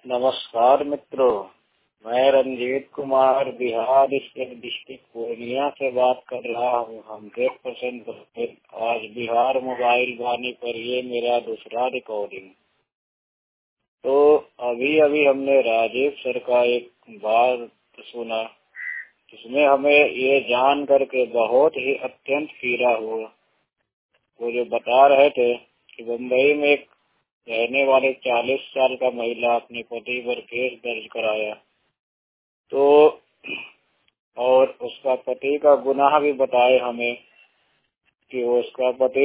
नमस्कार मित्रों, मैं रंजीत कुमार बिहार स्टेट डिस्ट्रिक्ट पूर्णिया से बात कर रहा हूँ। 100% आज बिहार मोबाइल वाणी पर ये मेरा दूसरा रिकॉर्डिंग। तो अभी अभी हमने राजीव सर का एक बात सुना, जिसमें हमें ये जान करके बहुत ही अत्यंत पीड़ा हुआ। वो जो बता रहे थे कि मुंबई में एक रहने वाले 40 साल का महिला अपने पति पर केस दर्ज कराया, तो और उसका पति का गुनाह भी बताए हमें कि वो उसका पति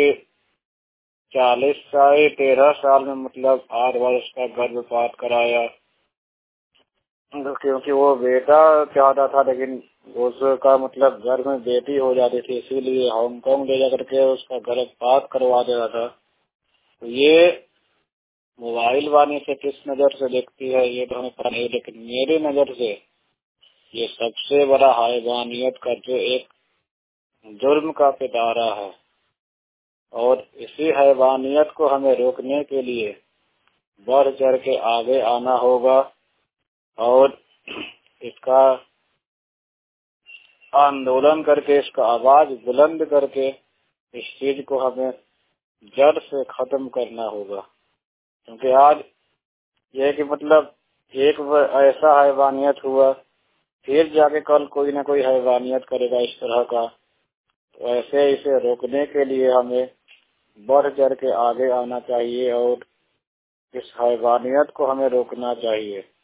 13 साल में मतलब 8 वर्ष का गर्भपात कराया, क्योंकि वो बेटा चाहता था, लेकिन उसका मतलब घर में बेटी हो जाती थी, इसीलिए हांगकांग ले जाकर के उसका गर्भपात करवा देता था। तो ये मोबाइल वाणी से किस नजर से देखती है ये तो हमें पता नहीं, लेकिन मेरी नजर से ये सबसे बड़ा हैवानियत का जो एक जुर्म का पिटारा है, और इसी हैवानियत को हमें रोकने के लिए बढ़ चढ़ के आगे आना होगा और इसका आंदोलन करके, इसका आवाज बुलंद करके इस चीज को हमें जड़ से खत्म करना होगा। क्योंकि आज ये कि मतलब एक ऐसा हैवानियत हुआ, फिर जाके कल कोई ना कोई हैवानियत करेगा इस तरह का। तो ऐसे इसे रोकने के लिए हमें बढ़ चढ़ के आगे आना चाहिए और इस हैवानियत को हमें रोकना चाहिए।